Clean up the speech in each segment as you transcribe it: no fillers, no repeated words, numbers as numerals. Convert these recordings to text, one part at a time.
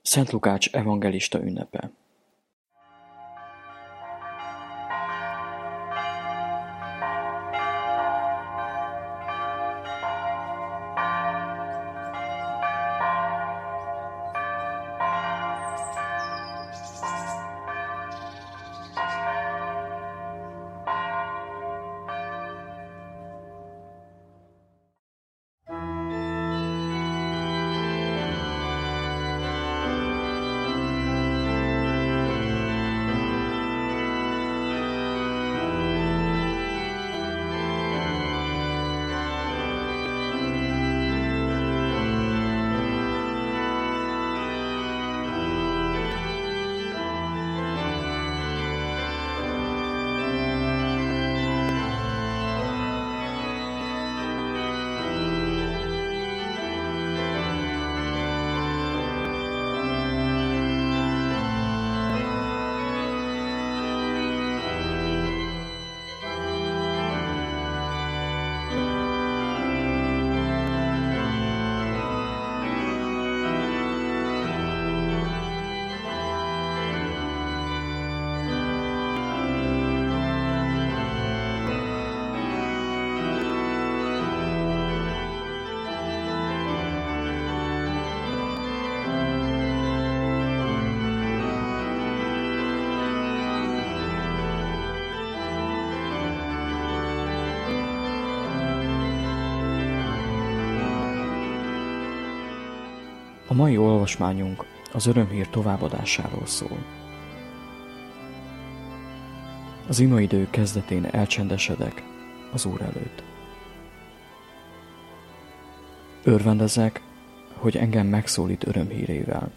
Szent Lukács evangelista ünnepe. A mai olvasmányunk az örömhír továbbadásáról szól. Az imaidő kezdetén elcsendesedek az Úr előtt. Örvendezek, hogy engem megszólít örömhírével.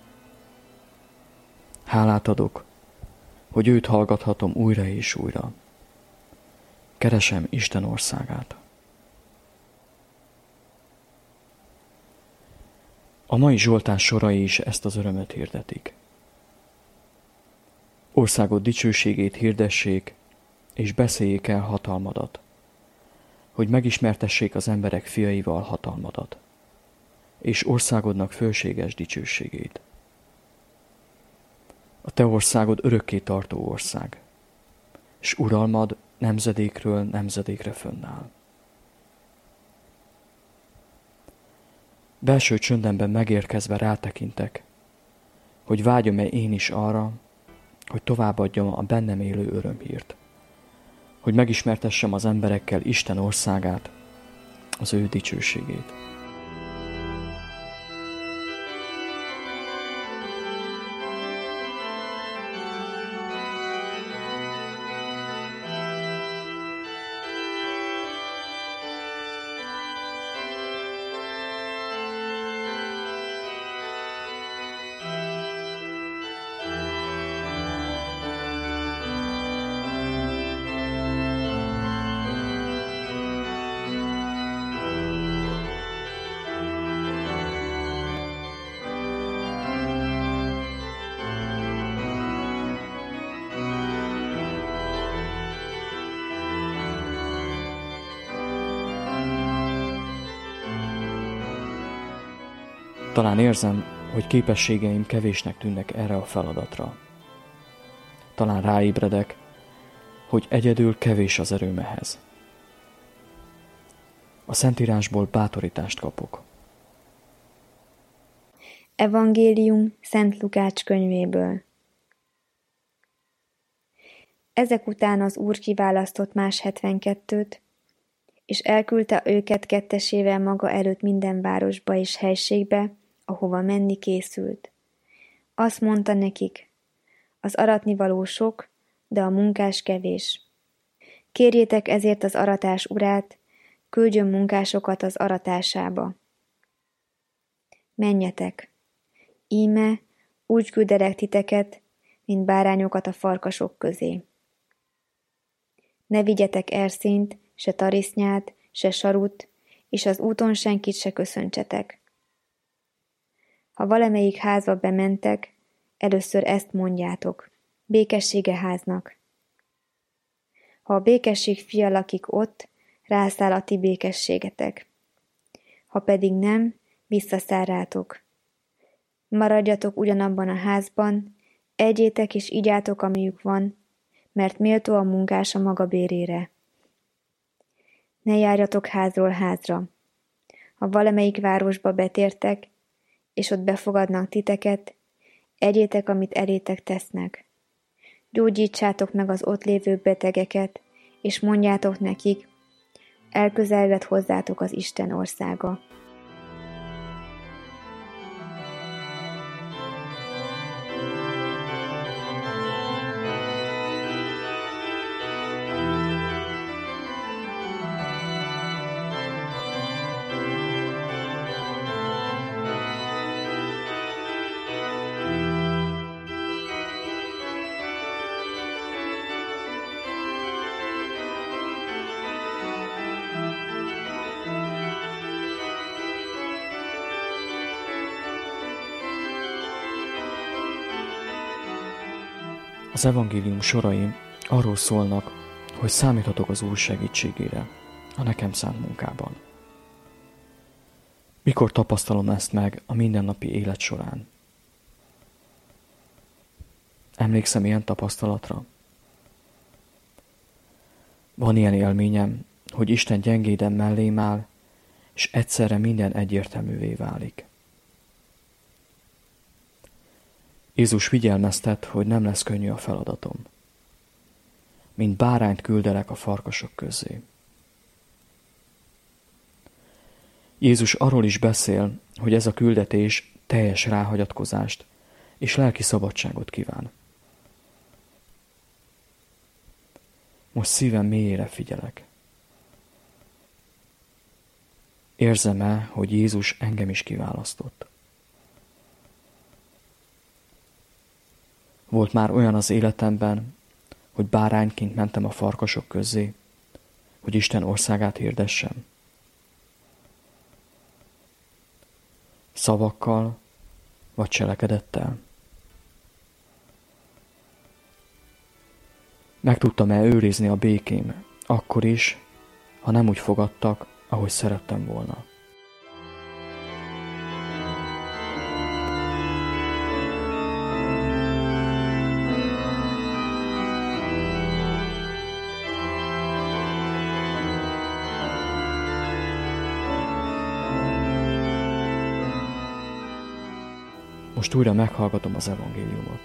Hálát adok, hogy őt hallgathatom újra és újra. Keresem Isten országát. A mai Zsoltár sorai is ezt az örömöt hirdetik. Országod dicsőségét hirdessék, és beszéljék el hatalmadat, hogy megismertessék az emberek fiaival hatalmadat, és országodnak fölséges dicsőségét. A te országod örökké tartó ország, s uralmad nemzedékről nemzedékre fönnáll. Belső csöndemben megérkezve rátekintek, hogy vágyom-e én is arra, hogy továbbadjam a bennem élő örömhírt, hogy megismertessem az emberekkel Isten országát, az ő dicsőségét. Talán érzem, hogy képességeim kevésnek tűnnek erre a feladatra. Talán ráébredek, hogy egyedül kevés az erőm ehhez. A Szentírásból bátorítást kapok. Evangélium Szent Lukács könyvéből. Ezek után az Úr kiválasztott más 72-t, és elküldte őket kettesével maga előtt minden városba és helységbe, ahova menni készült. Azt mondta nekik, az aratnivaló sok, de a munkás kevés. Kérjétek ezért az aratás urát, küldjön munkásokat az aratásába. Menjetek, íme úgy küldelek titeket, mint bárányokat a farkasok közé. Ne vigyetek erszényt, se tarisznyát, se sarut, és az úton senkit se köszöntsetek. Ha valamelyik házba bementek, először ezt mondjátok, békessége háznak. Ha a békesség fia lakik ott, rászáll a ti békességetek. Ha pedig nem, visszaszáll rátok. Maradjatok ugyanabban a házban, egyétek és igyátok, amiük van, mert méltó a munkás a maga bérére. Ne járjatok házról házra. Ha valamelyik városba betértek, és ott befogadnak titeket, egyétek, amit elétek tesznek. Gyógyítsátok meg az ott lévő betegeket, és mondjátok nekik, elközelvet hozzátok az Isten országa. Az evangélium sorai arról szólnak, hogy számíthatok az Úr segítségére a nekem szánt munkában. Mikor tapasztalom ezt meg a mindennapi élet során? Emlékszem ilyen tapasztalatra? Van ilyen élményem, hogy Isten gyengéden mellém áll, és egyszerre minden egyértelművé válik. Jézus figyelmeztet, hogy nem lesz könnyű a feladatom. Mint bárányt küldelek a farkasok közé. Jézus arról is beszél, hogy ez a küldetés teljes ráhagyatkozást és lelki szabadságot kíván. Most szívem mélyére figyelek. Érzem-e, hogy Jézus engem is kiválasztott? Volt már olyan az életemben, hogy bárányként mentem a farkasok közé, hogy Isten országát hirdessem. Szavakkal vagy cselekedettel? Meg tudtam-e őrizni a békém, akkor is, ha nem úgy fogadtak, ahogy szerettem volna? Most újra meghallgatom az evangéliumot.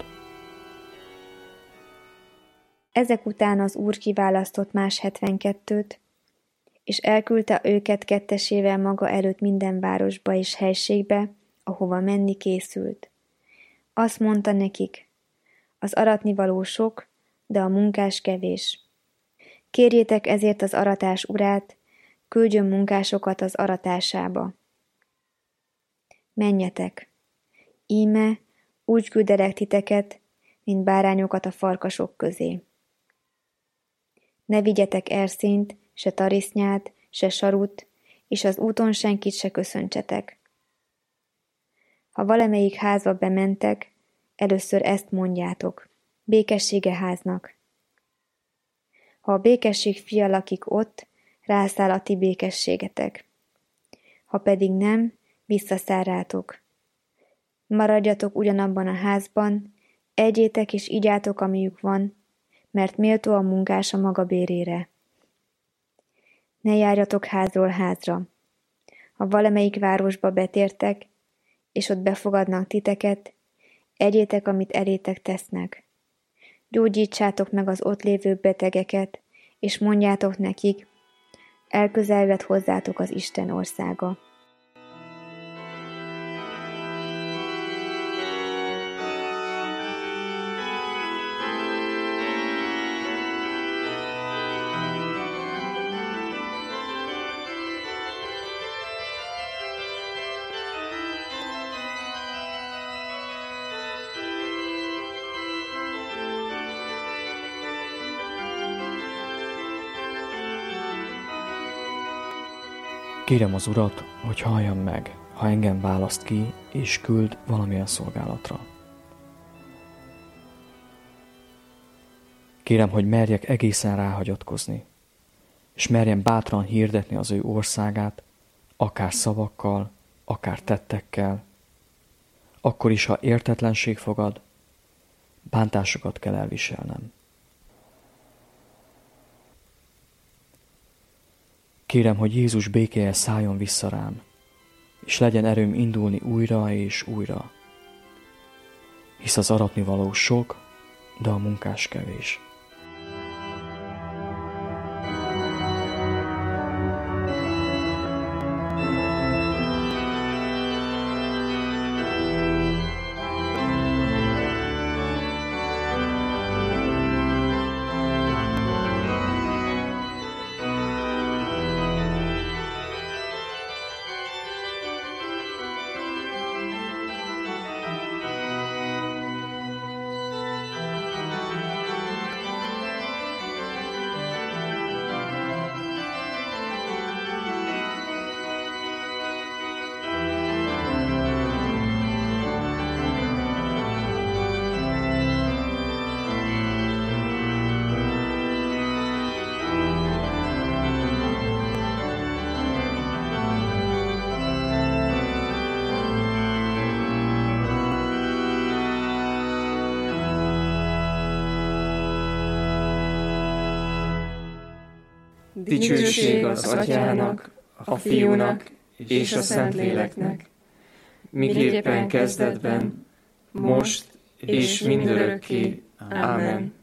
Ezek után az Úr kiválasztott más 72-t, és elküldte őket kettesével maga előtt minden városba és helységbe, ahova menni készült. Azt mondta nekik, az aratnivaló sok, de a munkás kevés. Kérjétek ezért az aratás urát, küldjön munkásokat az aratásába. Menjetek! Íme, úgy küldelek titeket, mint bárányokat a farkasok közé. Ne vigyetek erszényt, se tarisznyát, se sarut, és az úton senkit se köszöntsetek. Ha valamelyik házba bementek, először ezt mondjátok, békessége háznak. Ha a békesség fia lakik ott, rászáll a ti békességetek. Ha pedig nem, visszaszáll rátok. Maradjatok ugyanabban a házban, egyétek és igyátok, amiük van, mert méltó a munkás a maga bérére. Ne járjatok házról házra. Ha valamelyik városba betértek, és ott befogadnak titeket, egyétek, amit elétek tesznek. Gyógyítsátok meg az ott lévő betegeket, és mondjátok nekik, elközelvet hozzátok az Isten országa. Kérem az Urat, hogy halljam meg, ha engem választ ki és küld valamilyen szolgálatra. Kérem, hogy merjek egészen ráhagyatkozni, és merjem bátran hirdetni az ő országát, akár szavakkal, akár tettekkel, Akkor is, ha értetlenség fogad, bántásokat kell elviselnem. Kérem, hogy Jézus békéje szálljon vissza rám, és legyen erőm indulni újra és újra. Hisz az aratnivaló sok, de a munkás kevés. Dicsőség az Atyának, a Fiúnak és a Szentléleknek, miképpen kezdetben, most és mindörökké. Ámen.